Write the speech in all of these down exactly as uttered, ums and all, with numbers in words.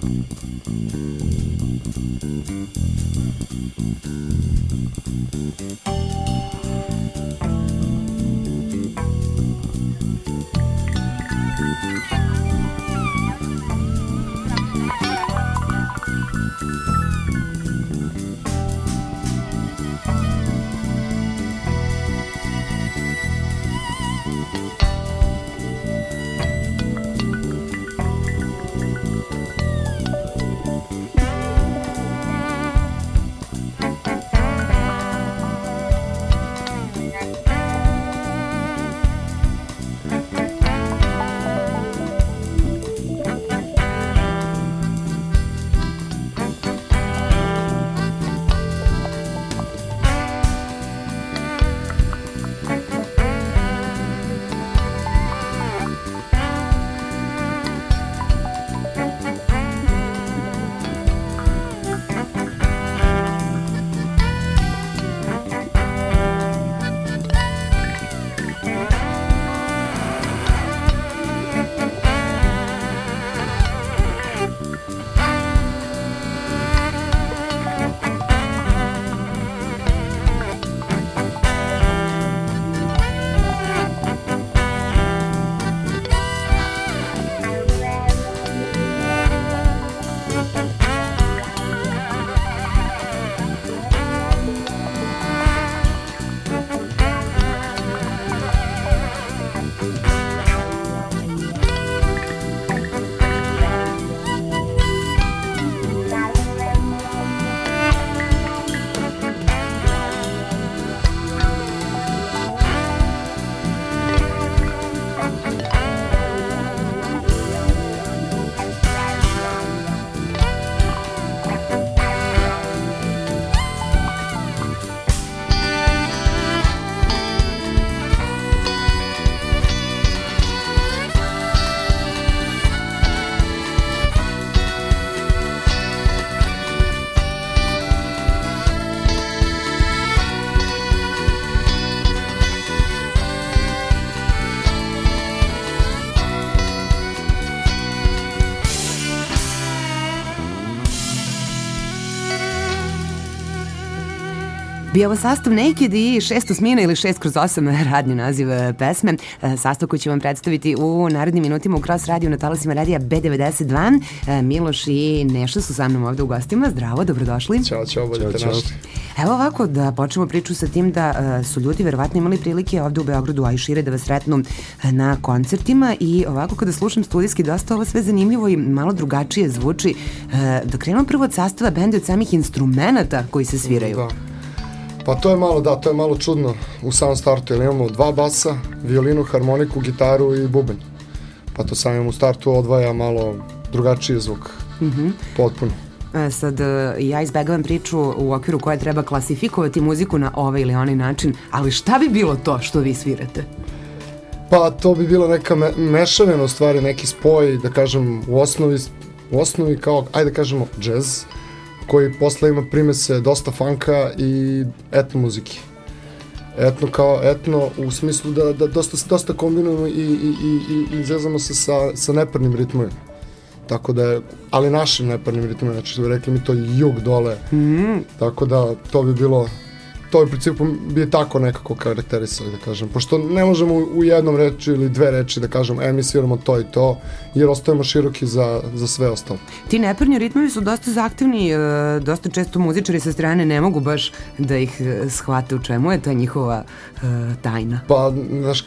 Bio ovo sastav Naked i šesto smjena ili šest kroz osam radni naziv pesme. Sastav koji ću vam predstaviti u narednim minutima u Cross Radio na talasima radija B devedeset dva. Miloš i Neša su sa mnom ovde u gostima. Zdravo, dobrodošli. Ćao, čao, bolje te našli. Evo ovako da počnemo priču sa tim da su ljudi verovatno imali prilike ovde u Beogradu, a i šire da vas sretnu na koncertima i ovako kada slušam studijski dosta ovo sve zanimljivo i malo drugačije zvuči. Da krenemo prvo od sastava benda, od samih instrumenta koji se sviraju. Da. Pa to je malo, da, to je malo čudno u samom startu, jer imamo dva basa, violinu, harmoniku, gitaru i bubanj. Pa to samim u startu odvaja malo drugačiji zvuk, mm-hmm. potpuno. E, sad, ja izbegavam priču u okviru koje treba klasifikovati muziku na ovaj ili onaj način, ali šta bi bilo to što vi svirate? Pa to bi bila neka me, mešavina u stvari, neki spoj, da kažem, u osnovi, u osnovi kao, ajde da kažemo, džez, koji posle ima primese dosta funka i etno muzike. Etno kao etno u smislu da, da dosta, dosta kombinujemo i, i, i, i zezamo se sa, sa neparnim ritmovima. Tako da je, ali našim neparnim ritmovima, znači što bi rekli mi to jug dole. Mm. Tako da to bi bilo, to bi u principu bi tako nekako karakterisali, da kažem. Pošto ne možemo u jednom reči ili dve reči da kažemo, e, mi sviramo to i to, jer ostajemo široki za, za sve ostalo. Ti neparni ritmovi su dosta zahtevni, dosta često muzičari sa strane ne mogu baš da ih shvate u čemu je ta njihova uh, tajna. Pa, znaš,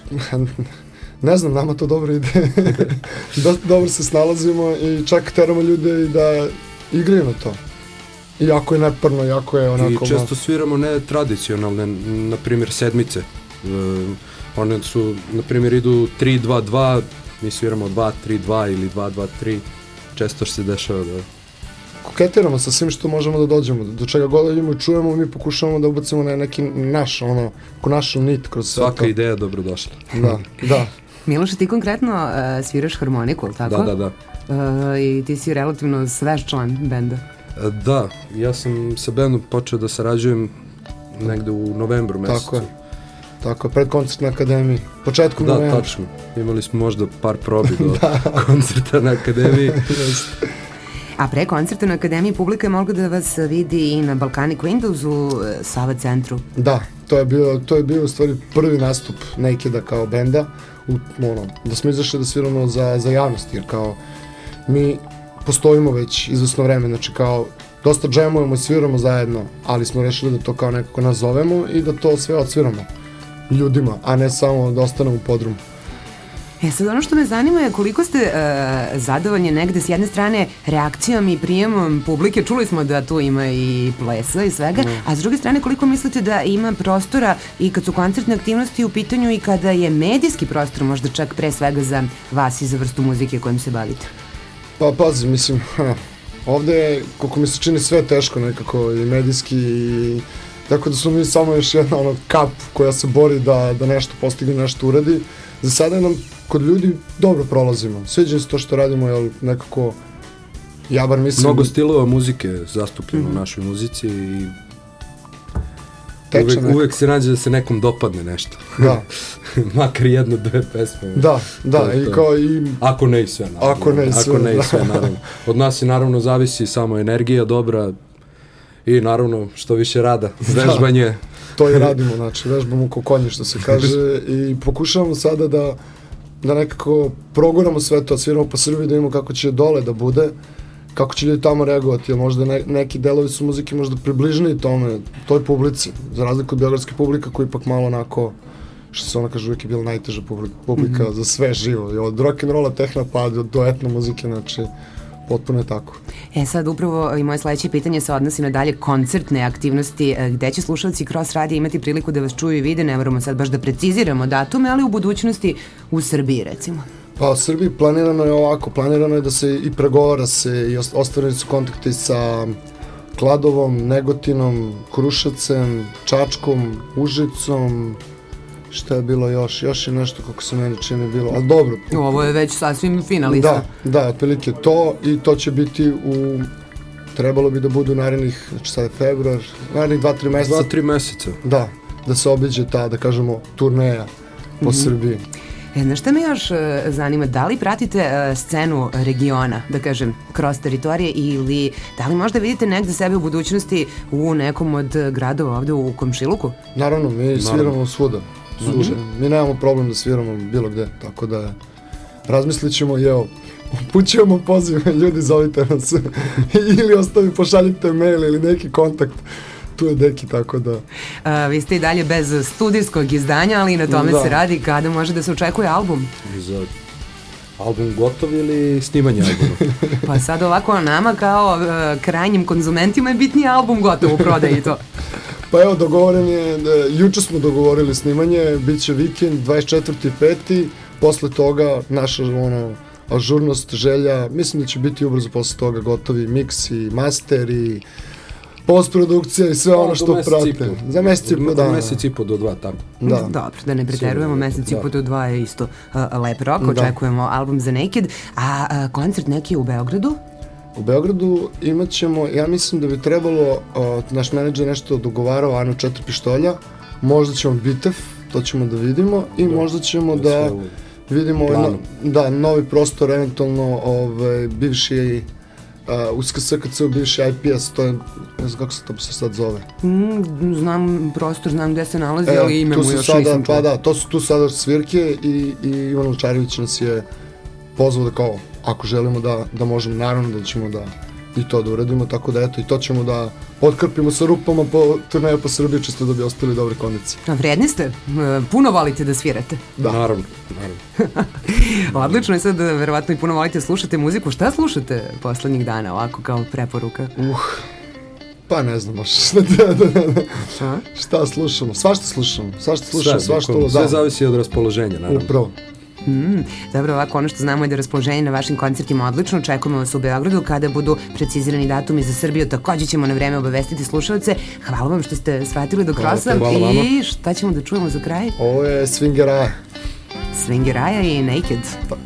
ne znam, nama to dobro ide. Dosta dobro se snalazimo i čak teramo ljude i da igraju na to. Iako je neparno, iako je onako... I često sviramo ne tradicionalne, na primjer sedmice. E, one su, na primjer, idu tri dva dva, mi sviramo dva tri dva ili dva dva tri. Često se dešava da... Koketiramo sa svim što možemo da dođemo, do čega god idemo i čujemo, mi pokušavamo da ubacimo na neki naš, ono, ko našu nit kroz sve to. Svaka ideja je dobrodošla. Da, da. Miloš, ti konkretno uh, sviraš harmoniku, tako? Da, da, da. Uh, I ti si relativno svež član benda. Da, ja sam sa bendom počeo da sarađujem negde u novembru mesecu. Tako je, tako je, pred koncert na Akademiji, početkom da, novembra. Da, tačno, imali smo možda par probi do koncerta na Akademiji. A pre koncerta na Akademiji publika je mogla da vas vidi i na Balkanic Windows u Sava centru. Da, to je bio, to je bio u stvari prvi nastup Nakeda kao benda, u, ono, da smo izašli da sviramo za, za javnost, jer kao mi postojimo već izvesno vreme, znači kao dosta džemujemo i sviramo zajedno, ali smo rešili da to kao nekako nazovemo i da to sve odsviramo ljudima, a ne samo da ostanemo u podrumu. E sad, ono što me zanima je koliko ste uh, zadovoljni negde s jedne strane reakcijom i prijemom publike, čuli smo da tu ima i plesa i svega, mm. a s druge strane koliko mislite da ima prostora i kad su koncertne aktivnosti u pitanju i kada je medijski prostor možda čak pre svega za vas i za vrstu muzike kojim se bavite? Pa pazi, mislim, ha, ovde je, koliko mi se čini, sve teško nekako i medijski i tako da smo mi samo još jedna ono kap koja se bori da, da nešto postigne, nešto uradi. Za sada nam kod ljudi dobro prolazimo. Sviđa se to što radimo, jer nekako, ja bar mislim... Mnogo stilova muzike zastupljeno mm-hmm. u našoj muzici i uvek, uvek se nađe da se nekom dopadne nešto. Da. Makar jedno, dve pesme. Da, da, i kao i... Ako ne i sve, naravno. Ako ne i sve, Ako ne i da. sve, naravno. Od nas je naravno zavisi samo energija dobra i naravno što više rada, vežbanje. Da. To i radimo, znači, vežbamo ko konje, što se kaže, i pokušavamo sada da, da nekako proguramo sve to, sviramo po Srbiji, da imamo kako će dole da bude, kako će ljudi tamo reagovati, jer možda ne, neki delovi su muzike možda približni tome, toj publici, za razliku od beogradske publika koja ipak malo onako, što se ona kaže, uvijek je bila najteža publika, publika mm-hmm. za sve živo, i od rock'n'rolla, tehna pa do, do etno muzike, znači, potpuno je tako. E sad upravo i moje sledeće pitanje se odnosi na dalje koncertne aktivnosti. Gde će slušalci Cross radija imati priliku da vas čuju i vide? Ne moramo sad baš da preciziramo datume, ali u budućnosti u Srbiji recimo. Pa u Srbiji planirano je ovako, planirano je da se i pregovara se i ostvareni su kontakti sa Kladovom, Negotinom, Kruševcem, Čačkom, Užicom, šta je bilo još, još je nešto kako se meni čini bilo, ali dobro. Ovo je već sasvim finalista. Da, da, otprilike to i to će biti u, trebalo bi da budu narednih, znači sad je februar, narednih dva, tri meseca. Dva, tri meseca. Da, da se obiđe ta, da kažemo, turneja po mm-hmm. Srbiji. E, znaš šta me još uh, zanima, da li pratite uh, scenu regiona, da kažem, kroz teritorije ili da li možda vidite negde sebe u budućnosti u nekom od gradova ovde u Komšiluku? Naravno, mi sviramo svuda. Znači, mm-hmm. mi nemamo problem da sviramo bilo gde, tako da razmislit ćemo i evo, upućujemo poziv, ljudi zovite nas ili ostavi, pošaljite mail ili neki kontakt, tu je Deki, tako da... A, vi ste i dalje bez studijskog izdanja, ali i na tome da. se radi. Kada može da se očekuje album? Za album gotov ili snimanje albuma? Pa sad ovako nama kao uh, krajnjim konzumentima je bitniji album gotov u prodaji to. Pa evo, dogovoren je, juče smo dogovorili snimanje, bit će vikend dvadeset četvrti peti posle toga naša ono, ažurnost, želja, mislim da će biti ubrzo posle toga gotovi mix i master i postprodukcija i sve no, ono što prate. Za mesec i po dana. Mesec i po do dva, tako. Da. Dobro, da ne preterujemo, mesec i po do dva je isto uh, lep rok, očekujemo da. album za Naked, a uh, koncert neki u Beogradu? U Beogradu imat ćemo, ja mislim da bi trebalo, uh, naš menadžer nešto dogovarao, Anu četiri pištolja, možda ćemo Bitev, to ćemo da vidimo i da. možda ćemo da, da vidimo no, da, novi prostor, eventualno ovaj, bivši uh, U S K S K C, bivši I P S, to je, ne znam kako se to se sad zove. Mm, znam prostor, znam gde se nalazi, e, ali ime mu još sada, nisam čuo. Pa da, to su tu sada svirke i, i Ivan Lučarević nas je pozvao da kao, ako želimo da, da možemo, naravno da ćemo da i to da uradimo, tako da eto i to ćemo da potkrpimo sa rupama po turneju po Srbiji, čisto da bi ostali dobre kondicije. A vredni ste? Puno volite da svirate? Da. Naravno, naravno. Odlično je sad, verovatno i puno volite slušate muziku. Šta slušate poslednjih dana, ovako kao preporuka? Uh, pa ne znam baš da, da, da, da. Šta slušamo? Svašta slušamo, svašta slušamo, sve, svašta sve da. Zavisi od raspoloženja, naravno. Upravo. Mm, dobro, ovako ono što znamo je da raspoloženje na vašim koncertima odlično, očekujemo vas u Beogradu kada budu precizirani datumi za Srbiju, takođe ćemo na vreme obavestiti slušalce. Hvala vam što ste shvatili do Crossa i šta ćemo da čujemo za kraj? Ovo je Swingeraja. Swingeraja i Naked. Pa.